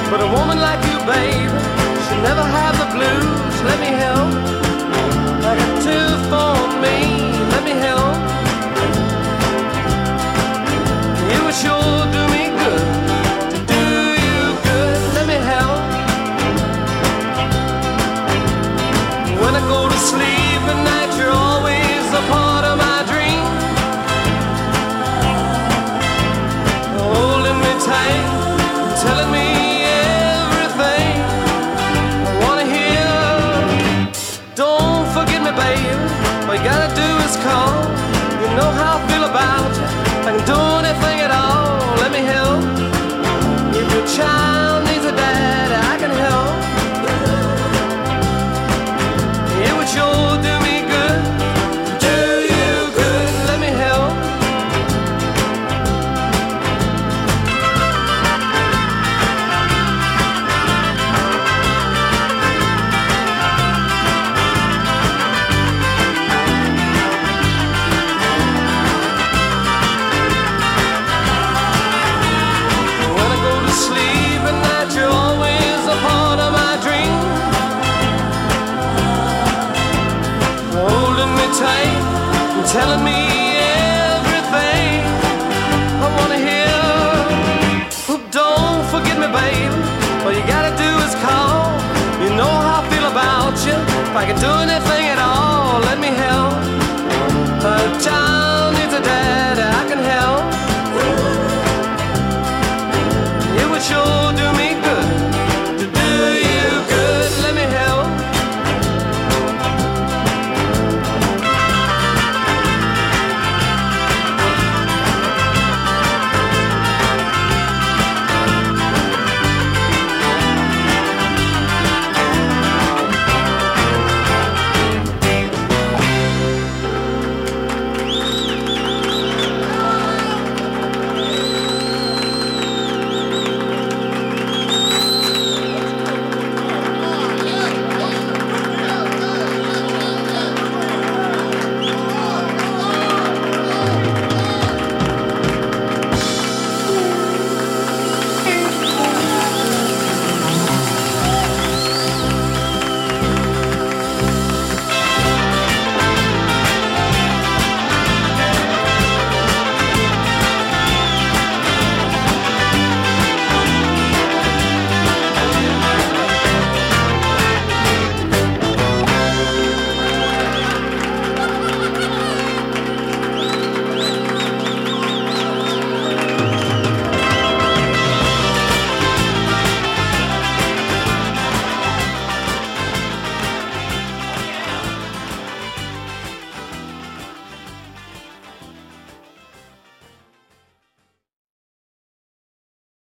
But a woman like you, babe, should never have the blues. Let me help. I got two for me. Let me help. You would sure do me good. To do you good. Let me help. When I go to sleep at night, you're always a part of my dream. Holding me tight, telling me everything I wanna hear. Don't forget me, babe. All you gotta do is call. You know how I feel about you. I can do anything at all. Let me help. If your child needs a dad, I can help. It would sure do me good. Do you good. Let me help. When I go to sleep at night, you're always a part of my dream. Holding me tight and telling me everything I wanna hear. Oh, don't forget me, babe. All you gotta do is call. You know how I feel about you. If I could do anything